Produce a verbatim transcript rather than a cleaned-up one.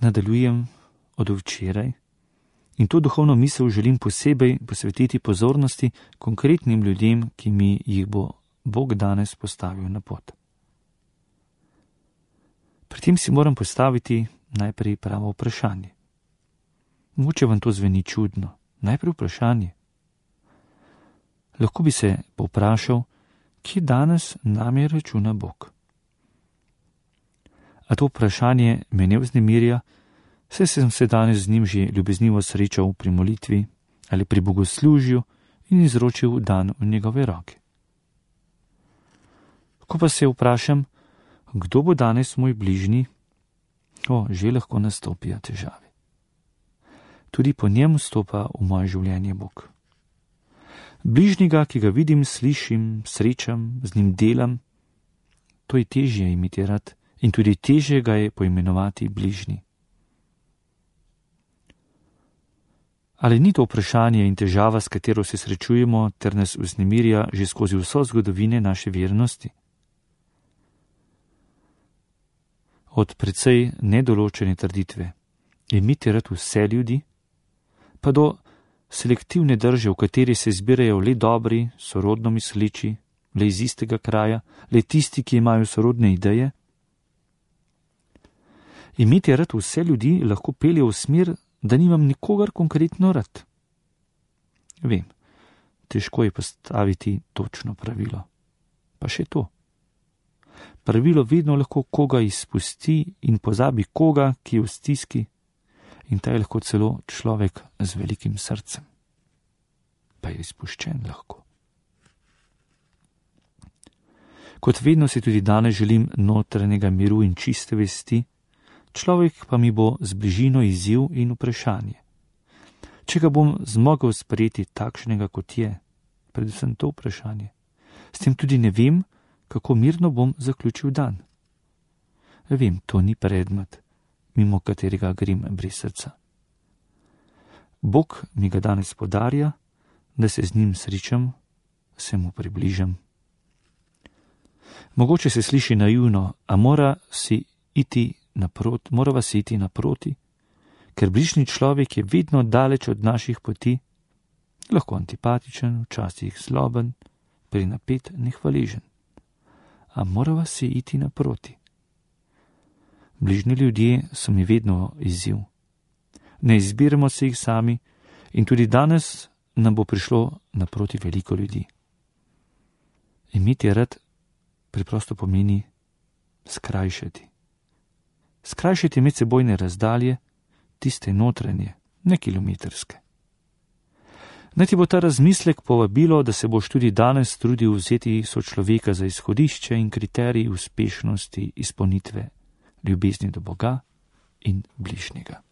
nadaljujem od včeraj in to duhovno misel želim posebej posvetiti pozornosti konkretnim ljudem, ki mi jih bo Bog danes postavil na pot. Pri tem si moram postaviti najprej pravo vprašanje. Mogoče vam to zveni čudno. Najprej vprašanje. Lahko bi se povprašal, kje danes name računa Bog. A to vprašanje me ne vznemirja, saj sem se danes z njim že ljubeznivo srečal pri molitvi ali pri bogoslužju in izročil dan v njegove roke. Ko pa se vprašam, kdo bo danes moj bližnji, o, že lahko nastopijo težave. Tudi po njem vstopa v moje življenje Bog. Bližnjega, ki ga vidim, slišim, srečam, z njim delam, to je težje imitirati in tudi težje ga je poimenovati bližnji. Ali ni to vprašanje in težava, s katero se srečujemo, ter nas vznemirja že skozi vso zgodovine naše vernosti? Od precej nedoločene trditve, imitirati vse ljudi, pa do selektivne drže, v kateri se zbirajo le dobri, sorodno misleči, le iz istega kraja, le tisti, ki imajo sorodne ideje. Imitirati vse ljudi lahko pelje v smer, da nimam nikogar konkretno rad. Vem, težko je postaviti točno pravilo. Pa še to. Pravilo vedno lahko koga izpusti in pozabi koga, ki je v stiski, in ta je lahko celo človek z velikim srcem. Pa je izpuščen lahko. Kot vedno si tudi danes želim notranjega miru in čiste vesti, človek pa mi bo z bližino izziv in vprašanje. Če ga bom zmogel sprejeti takšnega, kot je, predvsem to vprašanje, s tem tudi ne vem, kako mirno bom zaključil dan. Vem, to ni predmet, mimo katerega grem brez srca. Bog mi ga danes podarja, da se z njim srečam, se mu približam. Mogoče se sliši naivno, a mora si iti naproti, mora vas iti naproti, ker bližnji človek je vedno daleč od naših poti, lahko antipatičen, včasih zloben, prenapet, nehvaležen. A mora vas si iti naproti. Bližnji ljudje so mi vedno izziv. Ne izbiramo se jih sami in tudi danes nam bo prišlo naproti veliko ljudi. Imeti rad preprosto pomeni skrajšati. Skrajšati medsebojne razdalje, tiste notranje, ne kilometrske. Naj ti bo ta razmislek povabilo, da se boš tudi danes trudil vzeti sočloveka za izhodišče in kriterij uspešnosti izpolnitve ljubezni do Boga in bližnjega.